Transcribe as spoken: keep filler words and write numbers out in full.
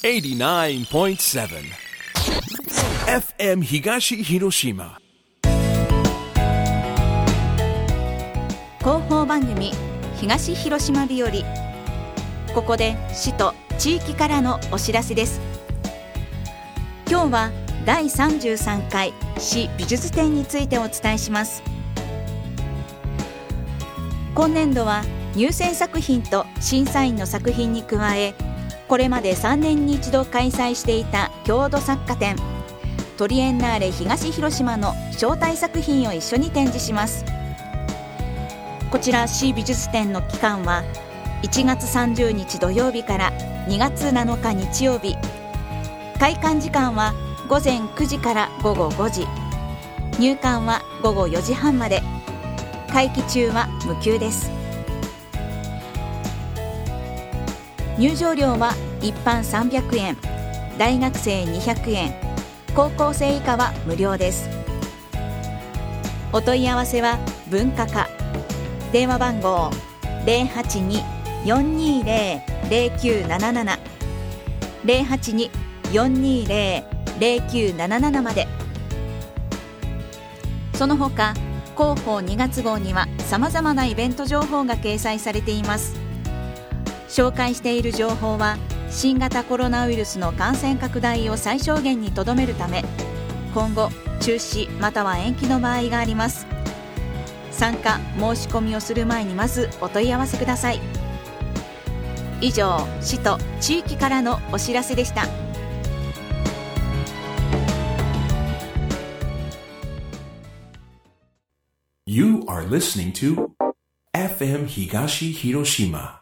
エイティナインポイントセブン エフエム 東広島広報番組東広島日和。ここで市と地域からのお知らせです。今日はだいさんじゅうさんかい市美術展についてお伝えします。今年度は入選作品と審査員の作品に加え、これまでさんねんに一度開催していた郷土作家展トリエンナーレ東広島の招待作品を一緒に展示します。こちら市美術展の期間はいちがつさんじゅうにち土曜日からにがつなのか日曜日。開館時間はごぜんくじからごごごじ、入館はごごよじはんまで。会期中は無給です。入場料は一般さんびゃくえん、大学生にひゃくえん、高校生以下は無料です。お問い合わせは文化課、電話番号 ゼロはちに よんにーゼロ ゼロきゅうなななな ゼロはちに よんにーゼロ ゼロきゅうなななな まで。その他広報にがつ号にはさまざまなイベント情報が掲載されています。紹介している情報は新型コロナウイルスの感染拡大を最小限にとどめるため、今後中止または延期の場合があります。参加申し込みをする前にまずお問い合わせください。以上、市と地域からのお知らせでした。 You are listening to エフエム 東広島